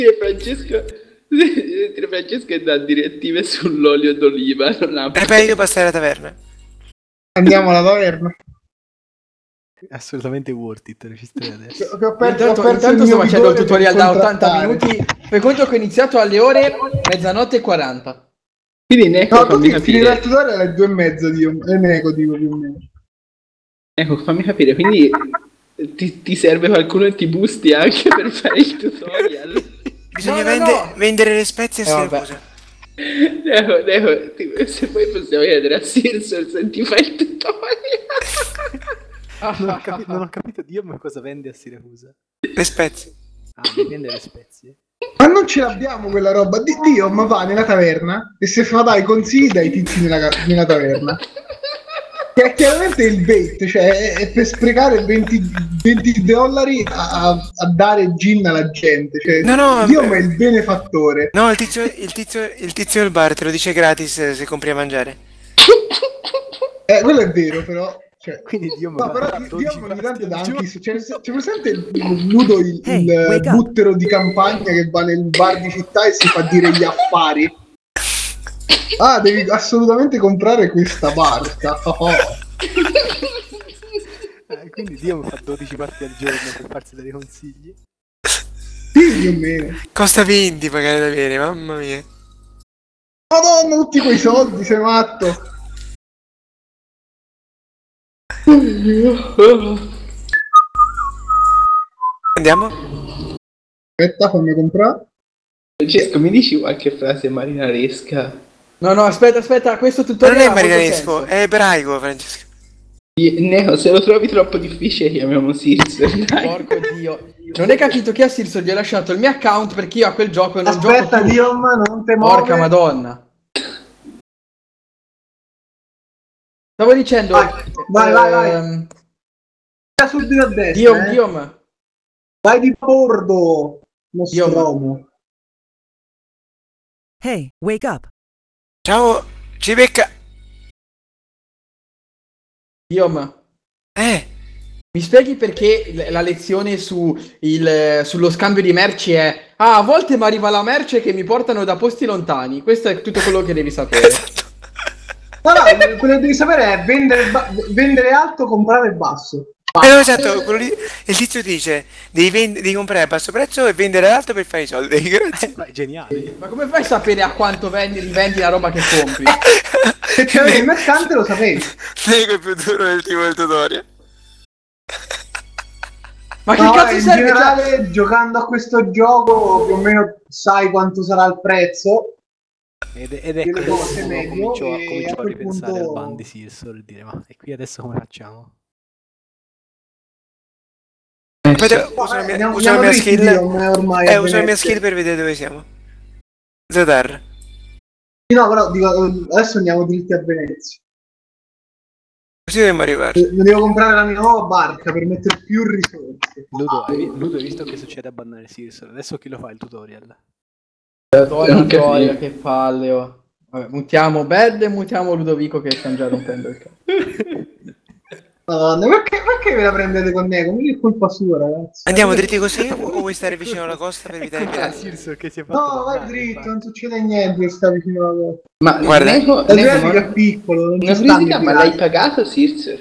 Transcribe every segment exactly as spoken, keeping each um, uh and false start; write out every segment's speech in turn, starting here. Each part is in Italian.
Francesco, Francesco dà direttive sull'olio d'oliva. Non ha... È meglio passare alla taverna. Andiamo alla taverna. Assolutamente worth it, registrare adesso. Che ho perso- Intanto, ho perso intanto il sto mio facendo il vigore tutorial per da ottanta contrattare. minuti. Fai conto che ho iniziato alle ore mezzanotte e quaranta. Quindi Neco, No, tu fammi ti finire capire. il tutorial alle due e mezza, Dio. E Neco, dico più o meno. Ecco, fammi capire, quindi ti, ti serve qualcuno che ti boosti anche per fare il tutorial? Bisogna No, no, vende- no. vendere le spezie a Eh, vabbè. Siracusa. Neco, Neco, ti- se poi possiamo chiedere a Sirso se ti fai il tutorial. Non ho, capi- non ho capito Dio ma cosa vende a Siracusa. Le spezie. Ah, mi vende le spezie. Ma non ce l'abbiamo quella roba. Di- Dio, ma va nella taverna e se fa dai consigli dai tizi nella, ca- nella taverna. Che è chiaramente il bait, cioè è, è per sprecare venti, venti dollari a, a- a dare gin alla gente. Cioè, No, no, Dio, eh, ma è il benefattore. No, il tizio, il, tizio, il tizio del bar te lo dice gratis eh, se compri a mangiare. Eh, quello è vero, però. Cioè, Quindi Dio mi no, fa però Dio dodici ogni tanto pasti dà al anche. giorno. C'è, c'è presente il nudo, il, Hey, il wake up. buttero di campagna che va nel bar di città e si fa dire gli affari? Ah, devi assolutamente comprare questa barca. Oh. Eh, quindi Dio mi fa dodici pasti al giorno per farsi dei consigli. Sì, più o meno. Costa venti pagare da bere, mamma mia. Madonna, tutti quei soldi, sei matto. Andiamo? Aspetta, fammi comprare. Francesco, mi dici qualche frase marinaresca? No, no, aspetta, aspetta, questo Ma tutorial non è ha molto marinaresco, senso. è ebraico, Francesco. Neo, se lo trovi troppo difficile chiamiamo Sirso. dai. Porco Dio. Non hai capito che a Sirso gli ho lasciato il mio account perché io a quel gioco non Aspetta, gioco più. Dio, ma non te muove. Porca madonna. Stavo dicendo... Vai, vai, vai, vai. ehm, Vai subito a destra. Dio, eh. Dio, Vai di bordo. Nostromo. Hey, wake up. Ciao, ci becca. Dio, Eh, mi spieghi perché l- la lezione su il, sullo scambio di merci è ah, a volte mi arriva la merce che mi portano da posti lontani. Questo è tutto quello che devi sapere. esatto. No, no, quello che devi sapere è vendere, ba- vendere alto, comprare basso. Eh, no, esatto, quello lì, il tizio dice devi, vend- devi comprare a basso prezzo e vendere alto per fare i soldi. Grazie. Ma è geniale. Ma come fai a sapere a quanto vendi, rivendi la roba che compri? Se c'avevi il mercante lo sapevi. Nego è più duro del tipo del tutorial. Ma che No, cazzo in serve? generale, Cioè, giocando a questo gioco più o meno sai quanto sarà il prezzo. Ed, ed Io ecco le che cose uno meglio cominciò, e cominciò a a quel ripensare punto- al ban di Sirso e dire ma e qui adesso come facciamo? Aspetta, No, uso la eh, mia, andiamo- uso la andiamo mia dritti, skill. Dio, non è ormai Eh, a uso la mia Venezia. skill per vedere dove siamo. Zadar. Sì, no, però dico, adesso andiamo dritti a Venezia. Così dovremmo arrivare. Eh, Devo comprare la mia nuova barca per mettere più risorse. Ludo, hai, Ludo, hai visto che succede a bannare Sirso? Adesso chi lo fa il tutorial? Madonna, Non capisco. Antonio, che palle, oh. Vabbè, mutiamo Bed e mutiamo Ludovico che stanno già rompendo il cazzo. Madonna, perché, perché ve la prendete con me? Come è colpa sua, ragazzi? Andiamo dritti così o vuoi stare vicino alla costa per evitare i Ah, pirati? Sirso che si è fatto No, vai bannare, dritto, infatti. non succede niente, sta vicino alla cosa. Ma Guarda, Neco, Neco, L'Adriatico ma- è piccolo, non ci una stanno curiosità, i ma l'hai pirati. pagato Sirso?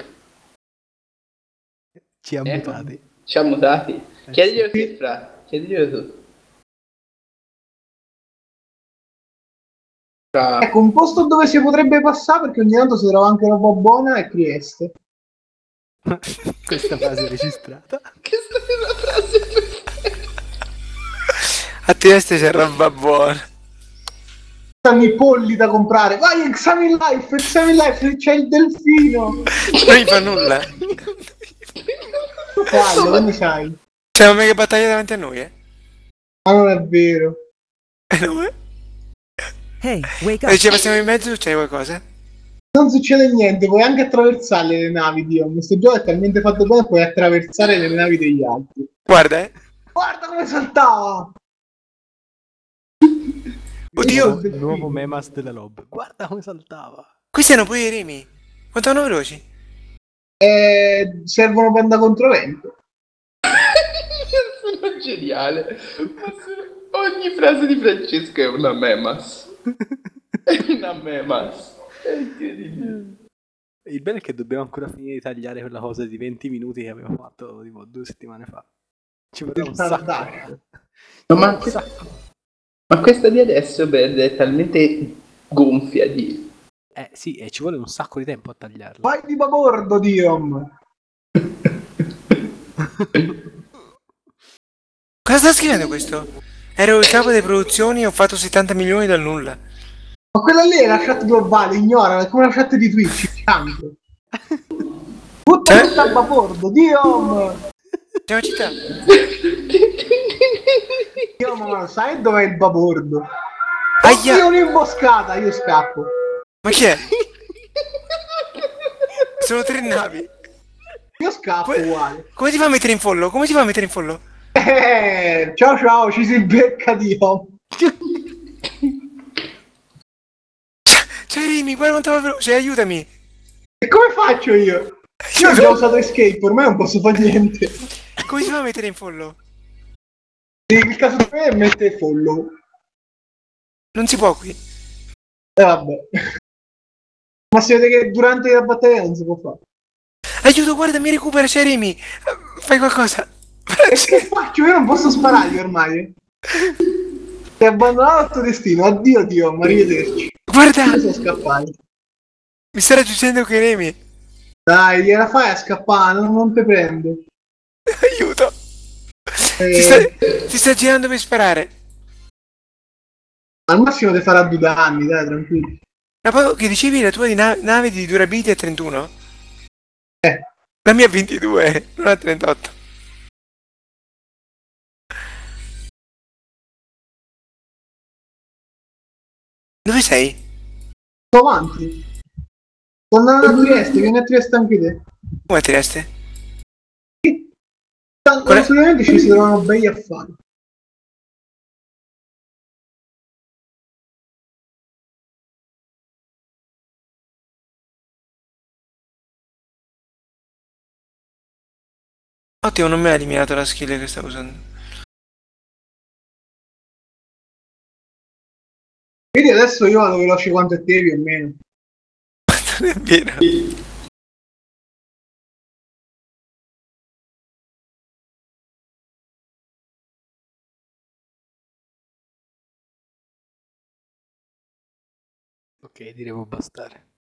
Ci ha Ecco. mutati. Ci ha mutati. Eh, Chiediglielo sì. te, Fra. Chiediglielo tu. Fra. Ecco, un posto dove si potrebbe passare perché ogni tanto si trova anche roba buona è Trieste. Questa frase è registrata. Che è una frase perfetta. A Trieste c'è roba buona. Stanno i polli da comprare. Vai, Examine Life, Examine Life, c'è il delfino. Non mi fa nulla. Callo, quando sai? C'è una mega battaglia davanti a noi, eh? Ma non è vero. Eh, no, eh? Hey, wake E up. ci passiamo in mezzo, succede qualcosa? Non succede niente, puoi anche attraversare le navi, Dio. Questo gioco è talmente fatto bene, puoi attraversare le navi degli altri. Guarda, eh. Guarda come saltava! Oddio, Nuovo, nuovo memas della Lob. Guarda come saltava. questi hanno poi i remi. Quanto vanno veloci? Eh, servono per andare contro vento. Sono geniale. Ma sono- Ogni frase di Francesco è una memas. È una memas. È incredibile. Il bello è che dobbiamo ancora finire di tagliare quella cosa di venti minuti che avevo fatto tipo due settimane fa. Ci vorrà un Il sacco. Tardash. Ma, ma, Un sacco. ma questa di adesso beh, è talmente gonfia di... Eh sì, e ci vuole un sacco di tempo a tagliarla. Vai di babordo, Diom. Cosa sta scrivendo questo? Ero il capo delle produzioni e ho fatto settanta milioni dal nulla. Ma quella lì è la chat globale, ignora, è come la chat di Twitch, il canto. Butta Cioè? tutta a babordo, Diom. Ciao città. Diom, ma lo sai dov'è il babordo? Aia. Oddio, un'imboscata, io scappo. Ma chi è? Sono tre navi. Io scappo Come, uguale. come ti fa a mettere in follow? Come ti fa a mettere in follow? Eh, ciao ciao, ci si becca, Diom. Cioè Rimi, guarda quanto va veloce, aiutami. E come faccio io? Io ho già usato escape, ormai non posso fare niente. Come ti fa a mettere in follow? Il caso di me mette follow. Non si può qui. E vabbè. Ma si vede che durante la battaglia non si può fare. Aiuto, guarda, mi recupera, c'è Rimi. Fai qualcosa. E che faccio? Io non posso sparargli ormai. Ti hai abbandonato il tuo destino. Addio Dio, ma arrivederci. Guarda, Io sono scappato. mi sta raggiungendo con Rimi. Dai, gliela fai a scappare, non, non te prendo. Aiuto. Eh, Si sta, si sta girando per sparare. Al massimo ti farà due danni, dai, tranquillo. Ma poi che dicevi la tua di na- nave di durability è trentuno? Eh, La mia è ventidue, non è trentotto. Dove sei? sto avanti. Sto andando a Trieste, vieni a Trieste anche te. Come ti resti? Tanto Qual è? assolutamente ci si trovano bei affari. Ottimo, non mi ha eliminato la skill che stavo usando. Quindi adesso io vado veloce quanto è te più o meno. Non è vero. Ok, direi può bastare.